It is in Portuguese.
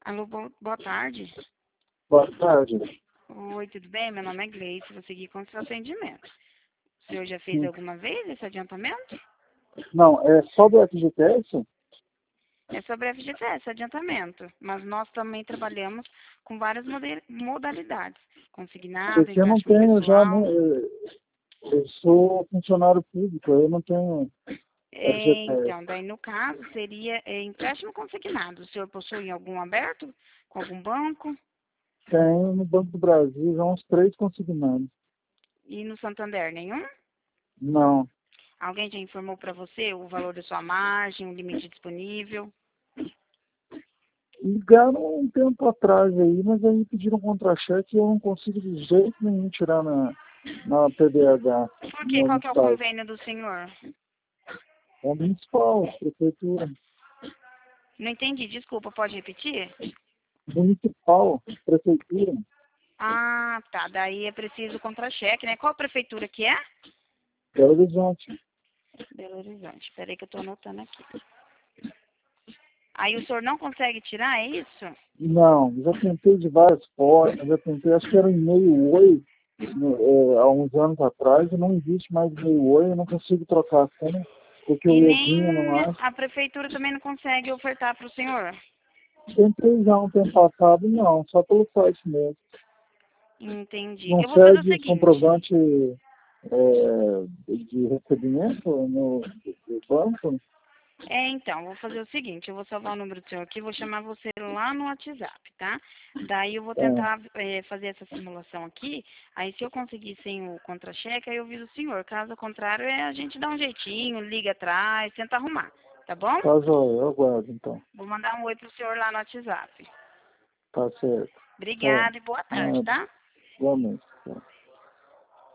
Alô, boa tarde. Boa tarde. Oi, tudo bem? Meu nome é Gleice, vou seguir com o seu atendimento. O senhor já fez Sim. alguma vez esse adiantamento? Não, é só do FGTS? É sobre a FGTS, adiantamento, mas nós também trabalhamos com várias modalidades, consignado, Porque eu não empréstimo tenho já, né? pessoal. Eu sou funcionário público, eu não tenho FGTS. Então, daí no caso seria empréstimo consignado. O senhor possui algum aberto com algum banco? Tenho no Banco do Brasil já uns 3 consignados. E no Santander nenhum? Não. Alguém já informou para você o valor da sua margem, o limite disponível? Ligaram um tempo atrás aí, mas aí pediram contra-cheque e eu não consigo de jeito nenhum tirar na PDH, Por quê? no Qual que é o Estado. convênio do senhor? É municipal, prefeitura. Não entendi, desculpa, pode repetir? Municipal, prefeitura. Ah, tá, daí é preciso contra-cheque, né? Qual prefeitura que é? Belo Horizonte. Belo Horizonte. Espera aí que eu tô anotando aqui. Aí o senhor não consegue tirar, é isso? Não, já tentei de várias formas, já tentei, acho que era e-mail Oi, há uns anos atrás, e não existe mais e-mail Oi, eu não consigo trocar a senha, porque o E login eu não nem acho. a prefeitura também não consegue ofertar para o senhor? Tentei já um tempo passado, não, só pelo site mesmo. Entendi. Não Eu vou fazer o serve seguinte. comprovante de recebimento do banco? Então, vou fazer o seguinte, eu vou salvar o número do senhor aqui, vou chamar você lá no WhatsApp, tá? Daí eu vou É, tentar fazer essa simulação aqui, aí se eu conseguir sem o contra-cheque, aí eu aviso o senhor. Caso contrário, a gente dá um jeitinho, liga atrás, tenta arrumar, tá bom? tá joia, eu aguardo então. Vou mandar um oi pro senhor lá no WhatsApp. Tá certo. Tá. Obrigada e boa tarde, Nada. tá? Igualmente.